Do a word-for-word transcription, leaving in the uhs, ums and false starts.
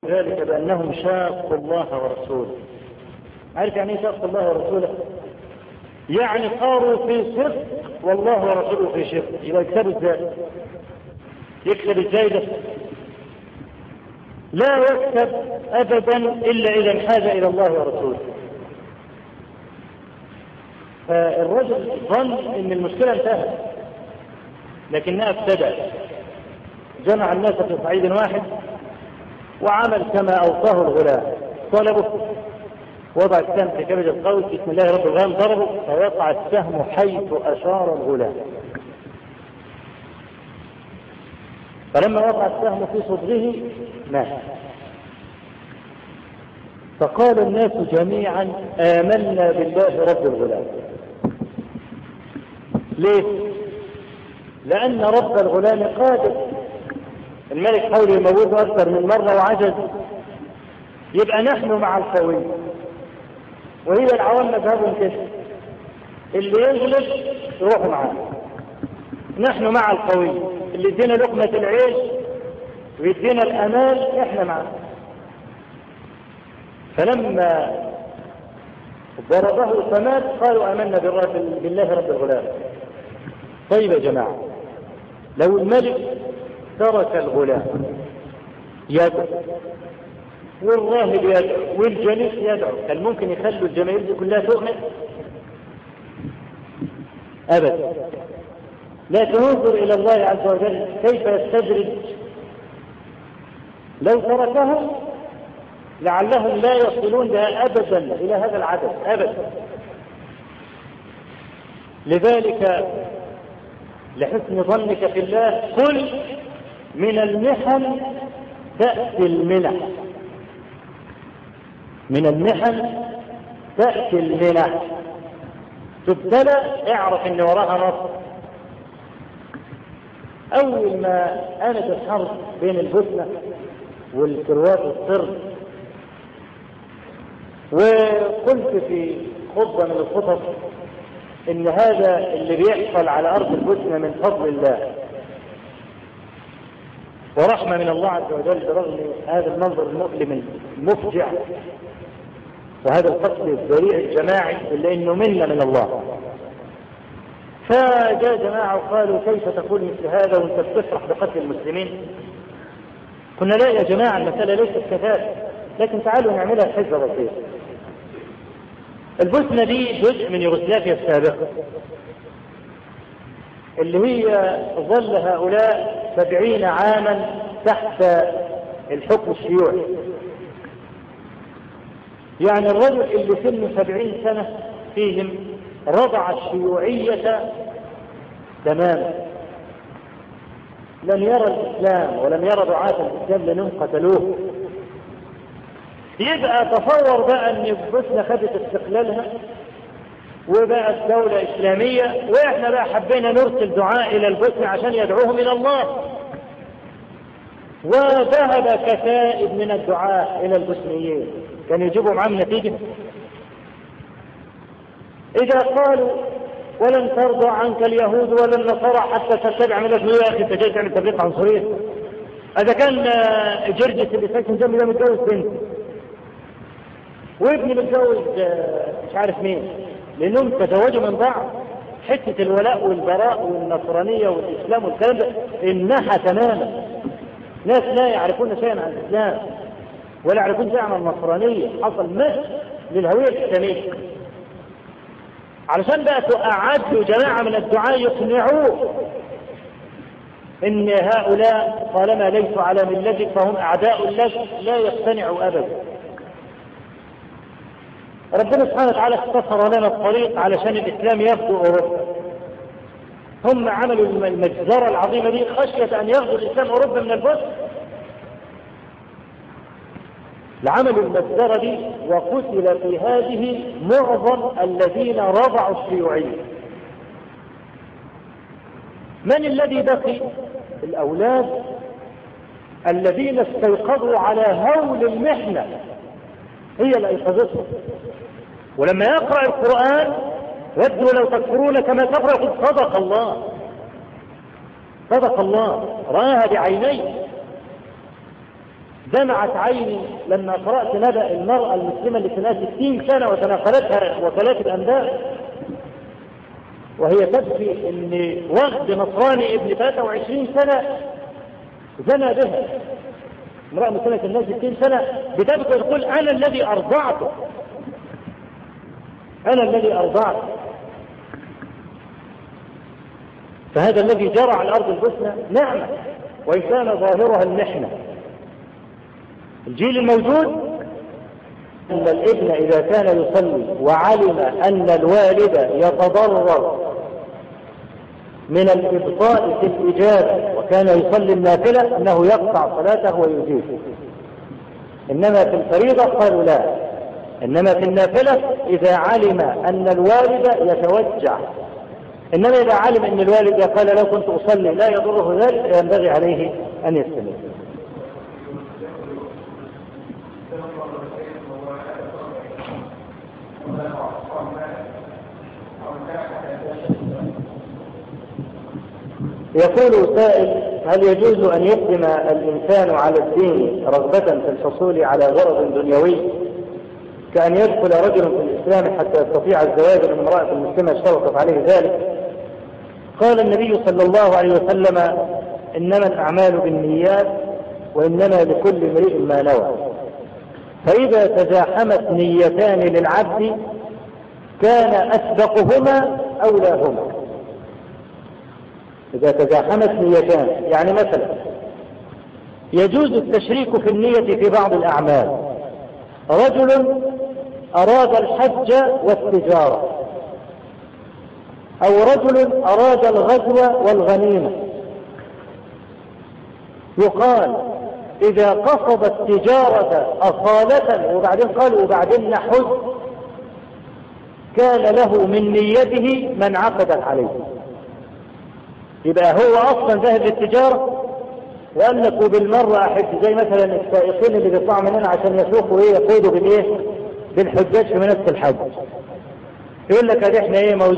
ذلك بأنهم شاقوا الله ورسوله. عارف يعني ايه شاقوا الله ورسوله؟ يعني صاروا في صدق والله ورسوله في شرك. يبقى يكسبوا ازاي؟ يكسب ازاي ده؟ لا يكسب ابدا الا اذا انحاز الى الله ورسوله. فالرجل ظن ان المشكله انتهت لكنها ابتدأت. جمع الناس في صعيد واحد وعمل كما اوصاه الغلام. طلبه وضع السهم في كبد القوس، بسم الله رب الغلام، ضربه فوقع السهم حيث اشار الغلام. فلما وقع السهم في صدره مات. فقال الناس جميعا آمنا بالله رب الغلام. ليه؟ لأن رب الغلام قادر. الملك حاول يموته أكثر من مرة وعجز، يبقى نحن مع القوي. وهي العوام مذهبهم كده، اللي يغلب يروح معاه. نحن مع القوي، اللي يدينا لقمة العيش ويدينا الأمان احنا معاه. فلما ضربه فمات قالوا آمنا بالله رب الغلام. طيب يا جماعة، لو الملك ترك الغلام يدعو والراهب يدعو والجليس يدعو، كان ممكن يخلوا الجماهير دي كلها تؤمن؟ أبدا. لكن انظر إلى الله عز وجل كيف يستدرج. لو تركهم لعلهم لا يصلون بها أبدا إلى هذا العدد أبدا. لذلك لحسن ظنك في الله قل من المحن تأتي المنح. من المحن تأتي المنح. تبتلى اعرف ان وراها نصر. اول ما قامت الحرب بين البوسنة والكروات والصرب، وقلت في خطبة من الخطب ان هذا اللي بيحصل على ارض البوسنة من فضل الله ورحمة من الله عز وجل، برغم هذا المنظر المؤلم المفجع وهذا القتل الذريع الجماعي إلا إنه منا من الله. فجاء جماعة وقالوا كيف تقول مثل هذا وانت بتفرح بقتل المسلمين؟ قلنا لا يا جماعة، المسألة ليست كذلك، لكن تعالوا نعملها حزة بسيطة. البوسنة دي جزء من يوغوسلافيا السابقة، اللي هي ظل هؤلاء سبعين عاما تحت الحكم الشيوعي. يعني الرجل اللي سنه سبعين سنة فيهم رضع الشيوعية تماما، لم يرى الإسلام ولم يرى دعاة الإسلام لأنهم قتلوه. يبقى تصور بقى أن البوسنة خدت استقلالها وبقت دولة إسلامية، وإحنا بقى حبينا نرسل دعاء إلى البوسنة عشان يدعوهم إلى الله، وذهب كتائب من الدعاء إلى البوسنيين، كانوا يجيبوا معهم نتيجة. إذا قالوا ولن ترضى عنك اليهود ولا النصارى حتى تتبع ملة يا أخي أنت جاي تعمل تبليغ عنصرية؟ إذا كان جرجس اللي ساكن جنبي ده متجوز بنت وابني متجوز مش عارف مين، لأنهم تزوجوا من بعض، حتة الولاء والبراء والنصرانية والإسلام والكلام ده إنها تماما. ناس لا يعرفون شيئا عن الإسلام ولا يعرفون شيئا عن النصرانية، حصل مس للهوية الإسلامية. علشان بقى أعدوا جماعة من الدعاء يقنعوه إن هؤلاء طالما ليسوا على ملتك فهم أعداء لك، لا يقتنعوا أبدا. ربنا سبحانه وتعالى اختصر لنا الطريق علشان الإسلام يغزو أوروبا. هم عملوا المجزرة العظيمة دي خشية أن يغزو الإسلام أوروبا من البوسنة. لعملوا المجزرة دي وقتل في هذه معظم الذين رضعوا الشيوعية. من الذي بقي؟ الأولاد الذين استيقظوا على هول المحنة، هي اللي أيقظتهم. ولما يقرأ القرآن ودوا لو تكفرون كما كفروا، يقول صدق الله، صدق الله، رآها بعينيه. دمعت عيني لما قرأت نبأ المرأة المسلمة اللي سنها ستين سنة وتناقلتها وكالات الأنباء وهي تبكي ان وفد نصراني ابن ثلاثة وعشرين سنة زنى بها. امرأة مسلمة الناس ستين سنة بتبكي وتقول أنا الذي أرضعته، أنا الذي أرضعته. فهذا الذي جرى على الأرض الحسنى نعمة وإن كان ظاهرها المحنة. الجيل الموجود أن الابن إذا كان يصلي وعلم أن الوالد يتضرر من الإبطاء في الإجابة وكان يصلي النافلة أنه يقطع صلاته ويجيب. إنما في الفريضة قالوا لا، إنما في النافلة إذا علم أن الوالد يتوجع، إنما إذا علم أن الوالد قال لو كنت أصلي لا يضره ذلك ينبغي عليه أن يستمر. يقول سائل: هل يجوز أن يقدم الإنسان على الدين رغبة في الحصول على غرض دنيوي كأن يدخل رجل في الإسلام حتى يستطيع الزواج من امرأة مسلمة اشترطت عليه ذلك؟ قال النبي صلى الله عليه وسلم: إنما الأعمال بالنيات وإنما لكل امرئ ما نوى. فإذا تزاحمت نيتان للعبد كان أسبقهما أولاهما. إذا تزاحمت نيتان، يعني مثلا يجوز التشريك في النية في بعض الأعمال. رجل أراد الحج والتجارة، أو رجل أراد الغزو والغنيمة، يقال إذا قصد التجارة أصالة وبعدين قال وبعدين نحج كان له من نيته من عقدت عليه. يبقى هو أصلا ذهب للتجارة وقال لك وبالمرة أحج، زي مثلا السائقين اللي بيطلعوا مننا عشان يسوقوا إيه يقودوا بالإيه بالحجاج في مناسك الحج، يقول لك احنا إيه